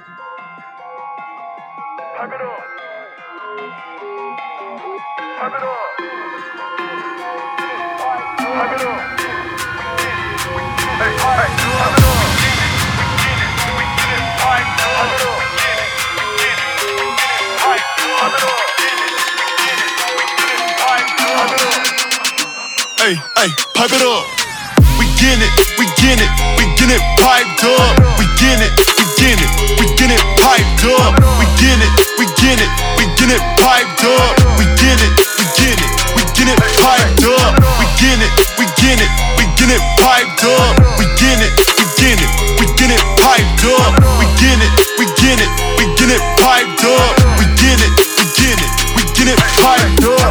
Pipe it up. Pipe it up. Pipe it up. Hey, pipe it up. We get it. Pipe it up. Pipe it up. Hey, hey, pipe it up. We get it, we get it, we get it piped up. We get it, we get it, we get it piped up. We get it, we get it, we get it piped up. We get it, we get it, we get it piped up. We get it, we get it, we get it piped up. We get it, we get it, we get it piped up. We get it, we get it, we get it piped up. We get it, we get it, we get it piped up.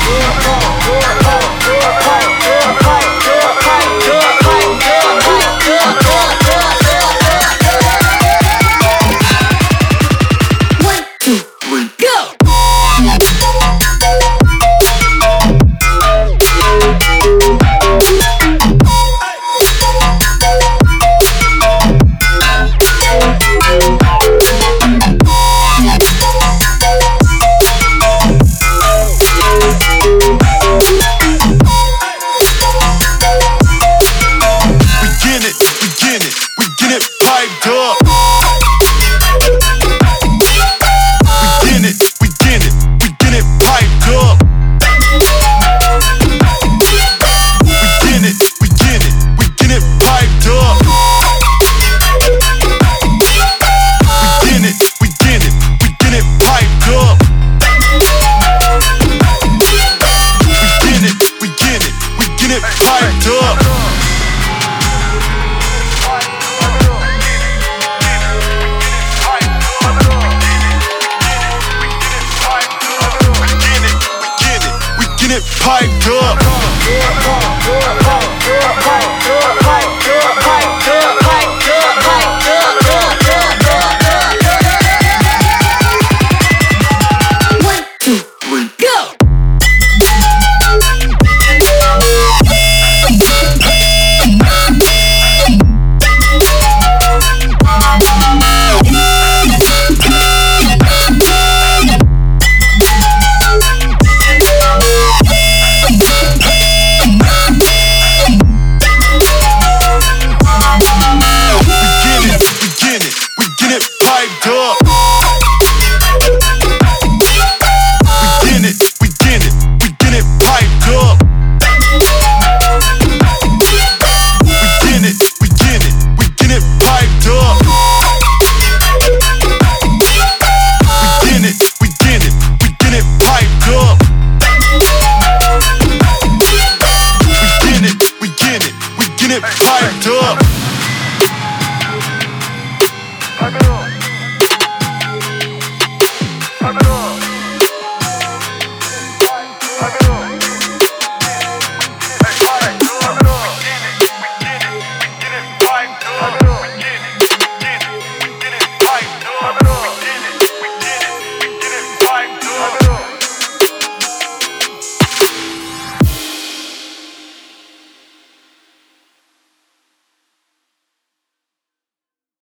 Piped up. We get it, we get it, we get it piped up. We get it, we get it, we get it piped up. We get it, we get it, we get it piped up. We get it, we get it, we get it piped up. Piped up. One, two, three, go! Piped up. We get it, we get it, we get it piped up. We get it, we get it, we get it piped up. We get it, we get it, we get it piped up. We get it, we get it, we get it piped up. Pipe it up. Pipe it up. Pipe it up.